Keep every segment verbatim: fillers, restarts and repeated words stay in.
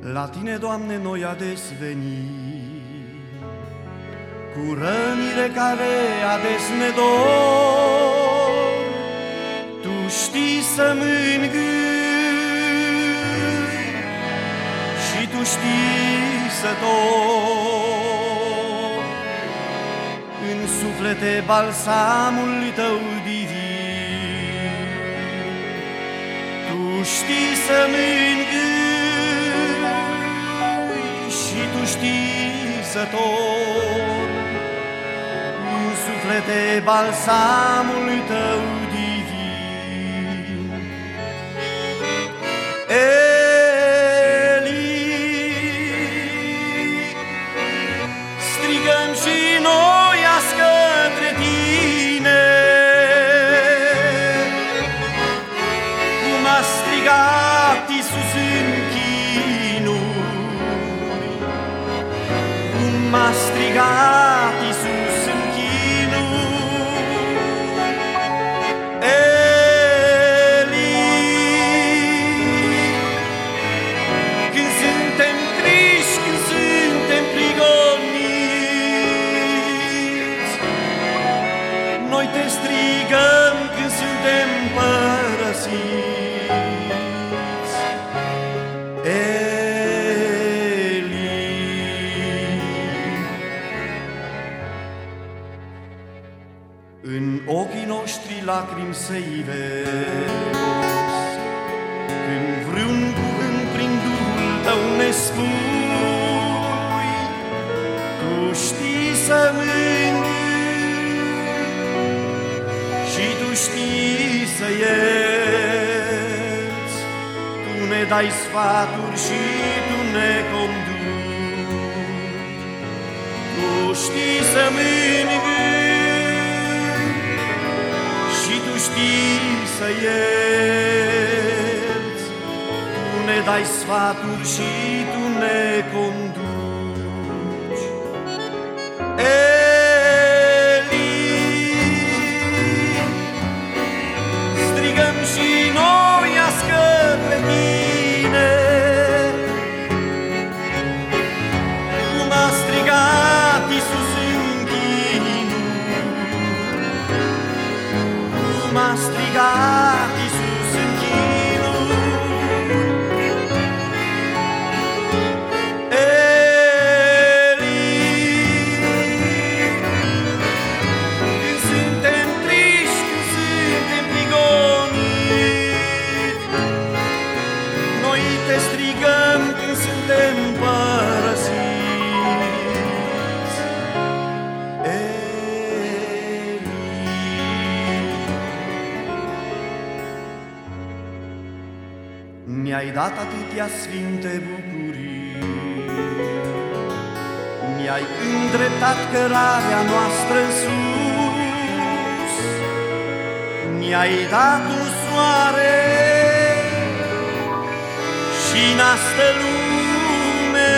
La Tine, Doamne, noi ades venim, cu rănile care ades ne dor. Tu știi să mângâi și Tu știi să torni în suflete balsamul Tău divin. Tu știi să mângâi și Tu știi să torni în suflete balsamul Tău divin. Eli, strigăm și noi azi către Tine, cum a strigat Iisus în chinuri, cum a strigat Iisus în chinuri. Eli, când suntem triști, când suntem prigoniți, noi Te strigăm când suntem părăsiți. Eli, în ochii noștri lacrimi se ivesc, când vreun cuvânt prin Duhul Tău ne spui. Tu știi să mângâi și Tu știi să ierți. Tu ne dai sfaturi și Tu ne conduci. Tu știi să mângâi și Tu știi să ierți. Tu ne dai sfaturi și Tu ne conduci. Eli, strigăm și noi azi către Tine, cum a strigat Iisus în chinuri, cum a strigat Iisus în chinuri. Eli, când suntem triști, când suntem prigoniți, noi Te strigăm când suntem părăsiți. Eli, mi-ai dat atâtea sfinte bucurii, mi-ai îndreptat cărarea noastră sus, mi-ai dat un soare și în astă lume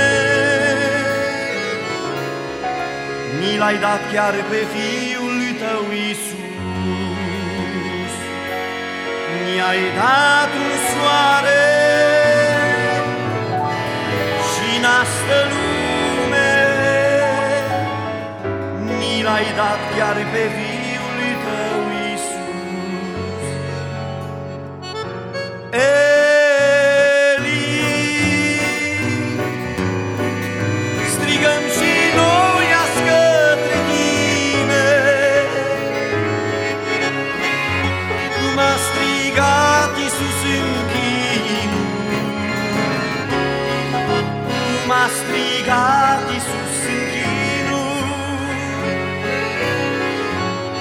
mi l-ai dat chiar pe Fiul Tău Iisus. Mi-ai dat un soare și în astă lume mi l-ai dat chiar pe Fiul Tău Iisus. Eli, strigăm și noi azi către Tine, cum a strigat Iisus în chinuri, cum a strigat Iisus în chinuri.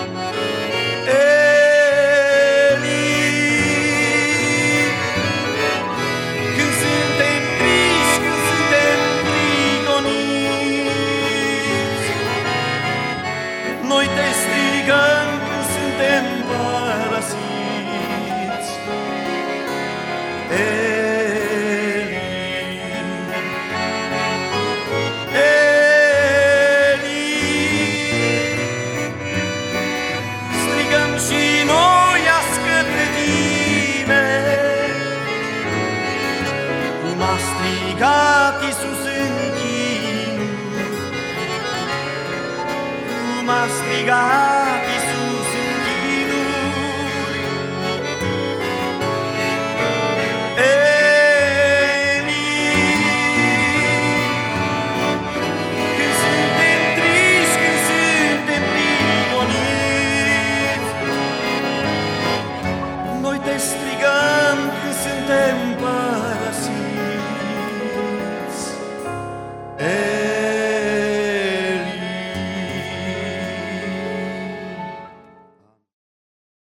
m-a strigat